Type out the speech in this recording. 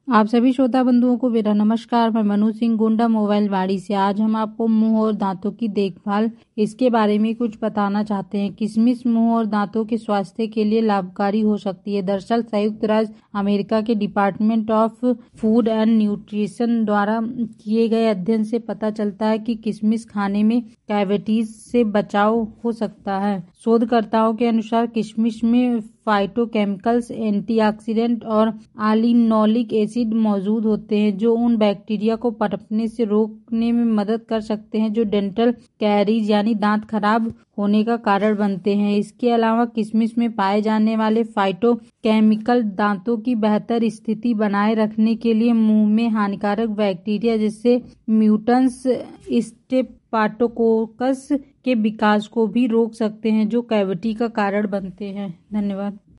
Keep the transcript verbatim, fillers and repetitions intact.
आप सभी श्रोता बंधुओं को मेरा नमस्कार। मैं मनु सिंह गोंडा मोबाइल वाड़ी से। आज हम आपको मुंह और दांतों की देखभाल इसके बारे में कुछ बताना चाहते हैं। किशमिश मुंह और दांतों के स्वास्थ्य के लिए लाभकारी हो सकती है। दरअसल संयुक्त राज्य अमेरिका के department of food and nutrition द्वारा किए गए अध्ययन से पता चलता है कि किशमिश खाने में कैविटीज से बचाव हो सकता है। शोधकर्ताओं के अनुसार किशमिश में फाइटोकेमिकल्स, एंटीऑक्सीडेंट और आलिनोलिक एसिड मौजूद होते हैं जो उन बैक्टीरिया को पनपने से रोकने में मदद कर सकते हैं जो डेंटल कैरीज यानी दांत खराब होने का कारण बनते हैं। इसके अलावा किशमिश में पाए जाने वाले फाइटोकेमिकल दांतों की बेहतर स्थिति बनाए रखने के लिए मुंह में हानिकारक बैक्टीरिया जैसे म्यूटन्स स्ट्रेप्टोकोकस के विकास को भी रोक सकते हैं जो कैविटी का कारण बनते हैं। धन्यवाद।